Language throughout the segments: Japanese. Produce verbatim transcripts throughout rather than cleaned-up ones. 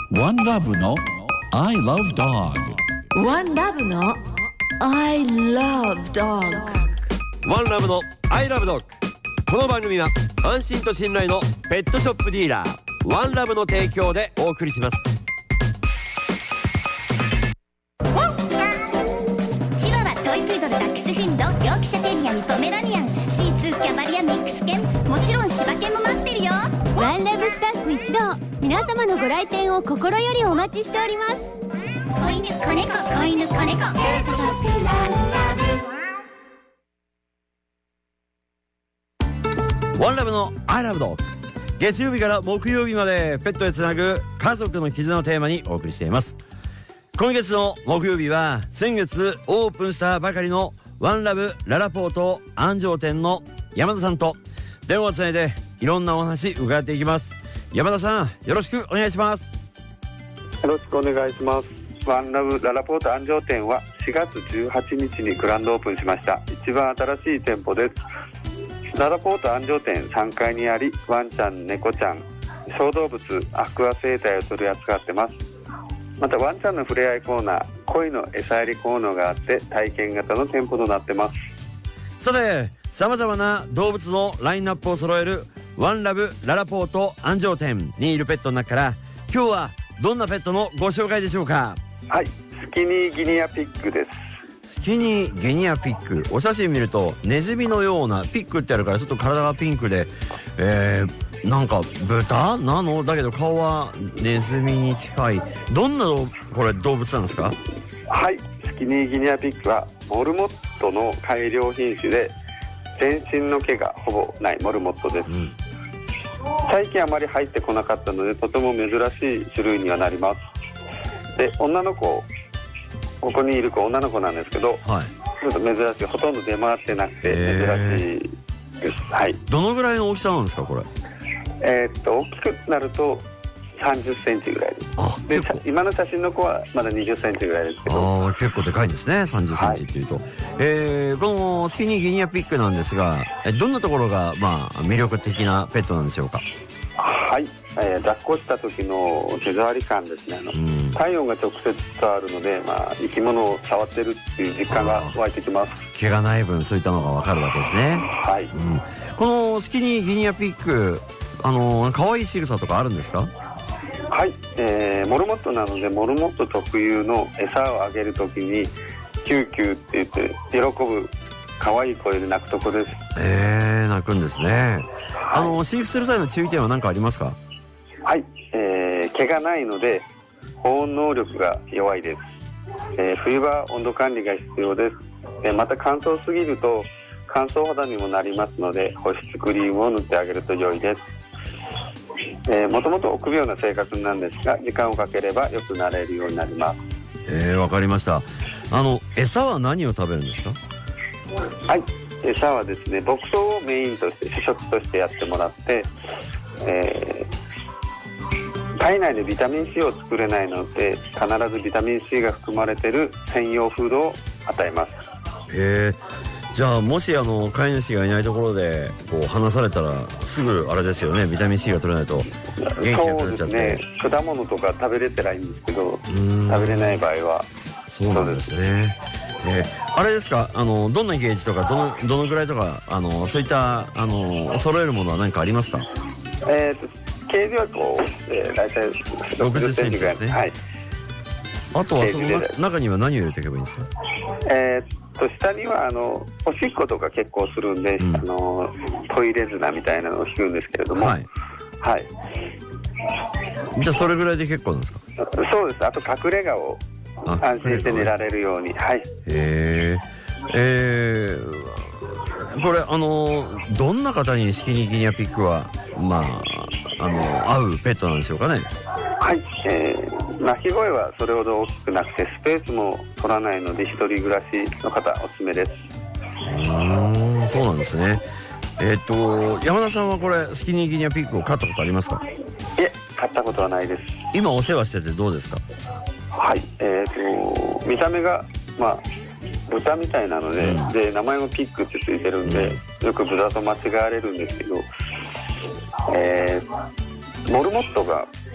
ワンラブの I love dog。 ワンラブの I love dog。 ワンラブの I love dog。 この番組は安心と信頼のペットショップディーラーワンラブの提供でお送りします。 チワワ、トイプードル、ダックスフンド、ヨークシャテリアにポメラニアン、シーツー、キャバリア、ミックス犬、もちろん柴犬も待ってるよ。 ワンラブスタッフ一同、皆様のご来店を心よりお待ちしております。 子犬、子猫、子犬、子猫、ペットショップワンラブ。 ワンラブの I love dog。 月曜日から木曜日までペットへつなぐ家族の絆をテーマにお送りしています。今月の木曜日は先月オープンしたばかりのワンラブララポート安城店の山田さんと電話をつないでいろんなお話伺っていきます。山田さん、よろしくお願いします。 よろしくお願いします。ワンラブララポート安城店はしがつじゅうはちにちにグランドオープンしました。一番新しい店舗です。ララポート安城店さんがいにあり、ワンちゃん、猫ちゃん、小動物、アクア生態を取り扱ってます。またワンちゃんの触れ合いコーナー、鯉の餌やりコーナーがあって体験型の店舗となってます。 さて、さまざまな動物のラインナップを揃えるワンラブララポート安城店にいるペットの中から今日はどんなペットのご紹介でしょうか？ はい、スキニーギニアピッグです。 スキニーギニアピッグ、お写真見るとネズミのようなピッグってあるからちょっと体がピンクで、えー、なんか豚なのだけど顔はネズミに近い。どんなこれ動物なんですか？ はい、スキニーギニアピッグはモルモットの改良品種で全身の毛がほぼないモルモットです、うん、最近あまり入ってこなかったのでとても珍しい種類にはなります。で、女の子、ここにいる子女の子なんですけど、はい、ちょっと珍しい、ほとんど出回ってなくて珍しいです、はい、 どのぐらいの大きさなんですかこれ？ えー、っと大きくなるとさんじゅっセンチぐらいです。あ、で今の写真の子はまだにじゅっセンチぐらいですけど、 あ、結構でかいんですね、さんじゅっセンチっていうと、はい、えー、このスキニーギニアピッグなんですが、どんなところが、まあ、魅力的なペットなんでしょうか？ はい、えー、抱っこした時の手触り感ですね。あの、うん、体温が直接伝わるので、まあ、生き物を触ってるっていう実感が湧いてきます。 毛がない分そういったのが分かるわけですね。 はい、うん、 このスキニーギニアピッグ、あの可愛い仕草とかあるんですか？ はい、えー、モルモットなのでモルモット特有の餌をあげるときにキューキューって言って喜ぶ可愛い声で鳴くとこです。 えー、鳴くんですね、はい、あの飼育する際の注意点は何かありますか？ はい、えー、毛がないので保温能力が弱いです、えー、冬は温度管理が必要です。えー、また乾燥すぎると乾燥肌にもなりますので保湿クリームを塗ってあげると良いです。えー、もともと臆病な性格なんですが時間をかければ良くなれるようになります。 えー、わかりました。あの餌は何を食べるんですか？ はい、餌はですね、牧草をメインとして主食としてやってもらって、えー、体内でビタミン C を作れないので必ずビタミン C が含まれている専用フードを与えます。 へー、じゃあもしあの飼い主がいないところでこう離されたらすぐあれですよね、ビタミン C が取れないと元気が取れちゃって。そうですね、 果物とか食べれてないんですけど食べれない場合はそうなんですね。えー、あれですか、あのどんなゲージとかどのどのぐらいとかあのそういったあの揃えるものは何かありますか？ えーとケージはこう、えー、大体ろくじゅっセンチぐらいですね。はい、 あとはその中には何を入れていけばいいんですか？ えー、と下にはあのおしっことか結構するんで、うん、あのトイレ砂みたいなのを引くんですけれども、はい、はい、 じゃあそれぐらいで結構なんですか？ そうです。あと隠れ家を安心して寝られるように。はい。 へー、えー、これあのどんな方にスキニーギニアピッグはまああの合うペットなんでしょうかね？ はい、えー、鳴き声はそれほど大きくなくてスペースも取らないので一人暮らしの方おすすめです。 うーん、そうなんですね。えー、っと山田さんはこれスキニーギニアピッグを飼ったことありますか？ いえ、飼ったことはないです。 今お世話しててどうですか？ はい、えー、と見た目がまあ豚みたいなので、うん、で名前もピッグってついてるんで、うん、よく豚と間違われるんですけど、えー、モルモットが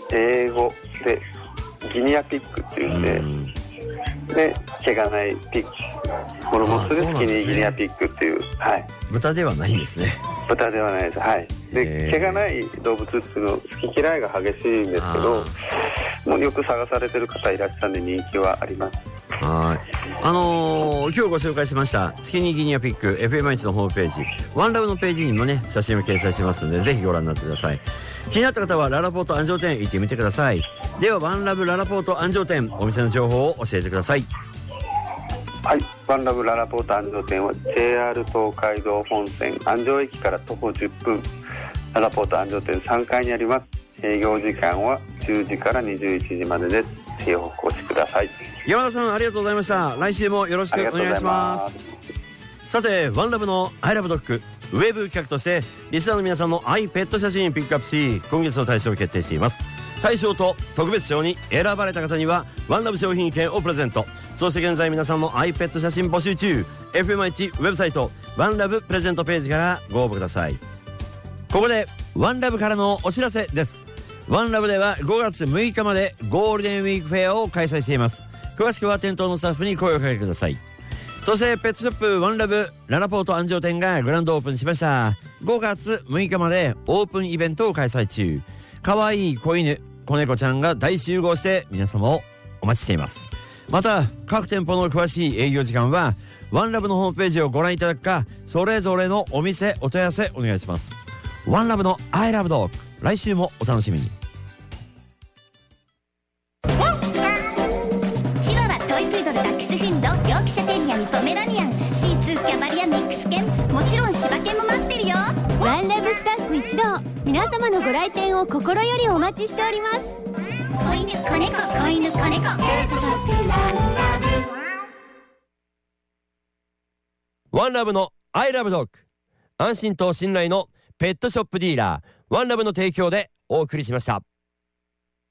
英語でギニアピッグっていうんで、うんで毛がないピッグモルモスでスキニーギニアピッグっていう、はい、 豚ではないんですね。 豚ではないです。はい。で毛がない動物っていうの好き嫌いが激しいんですけど、もうよく探されてる方いらっしゃるんで人気はあります。 はい。あのー、今日ご紹介しましたスキニーギニアピッグ エフエムアイエイチ のホームページワンラブのページにもね写真を掲載しますのでぜひご覧になってください。気になった方はララポート安城店行ってみてください。ではワンラブララポート安城店お店の情報を教えてください。 はい、ワンラブララポート安城店は ジェイアール 東海道本線安城駅から徒歩じゅっぷんララポート安城店さんがいにあります。営業時間はじゅうじからにじゅういちじまでです。ぜひお越しください。 山田さんありがとうございました。来週もよろしくお願いします。さてワンラブの I love dog ウェブ企画としてリスナーの皆さんのアイペット写真ピックアップし今月の大賞を決定しています。大賞と特別賞に選ばれた方にはワンラブ商品券をプレゼント。そして現在皆さんの アイペット写真募集中 エフエムアイエイチ ウェブサイトワンラブプレゼントページからご応募ください。ここでワンラブからのお知らせです。ワンラブではごがつむいかまでゴールデンウィークフェアを開催しています。詳しくは店頭のスタッフに声をかけてください。そしてペットショップワンラブララポート安城店がグランドオープンしました。ごがつむいかまでオープンイベントを開催中。かわいい子犬子猫ちゃんが大集合して皆様をお待ちしています。また各店舗の詳しい営業時間はワンラブのホームページをご覧いただくかそれぞれのお店お問い合わせお願いします。ワンラブの I love dog 来週もお楽しみに。 チワワトイプードルダックスフンドヨークシャテリアにポメラニアンシーツーキャバリアミックス犬もちろん柴犬も待ってるよ。 ワンラブスタッフ一同皆様のご来店を心よりお待ちしております。 子犬子猫子犬子猫ペットショップワンラブワンラブの I love dog 安心と信頼のペットショップディーラーワンラブの提供でお送りしました。